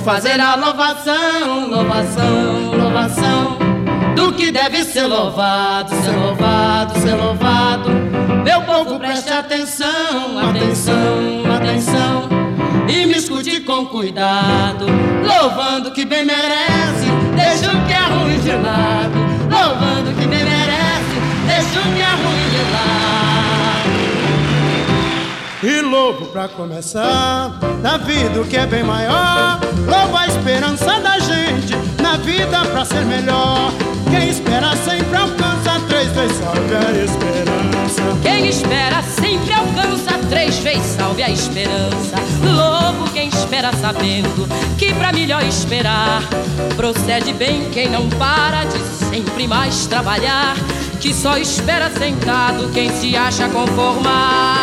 fazer a louvação, louvação, louvação do que deve ser louvado, ser louvado, ser louvado. Meu povo, preste atenção, atenção, atenção, e me escute com cuidado, louvando que bem merece, deixa o que é ruim de lado, louvando que bem merece, deixa o que é ruim de lado. E louvo pra começar, na vida o que é bem maior, louvo a esperança da gente, na vida pra ser melhor. Quem espera sempre alcança, 3 vezes salve a esperança. Quem espera sempre alcança, 3 vezes salve a esperança. Louvo quem espera sabendo que pra melhor esperar procede bem quem não para de sempre mais trabalhar, que só espera sentado quem se acha conformar.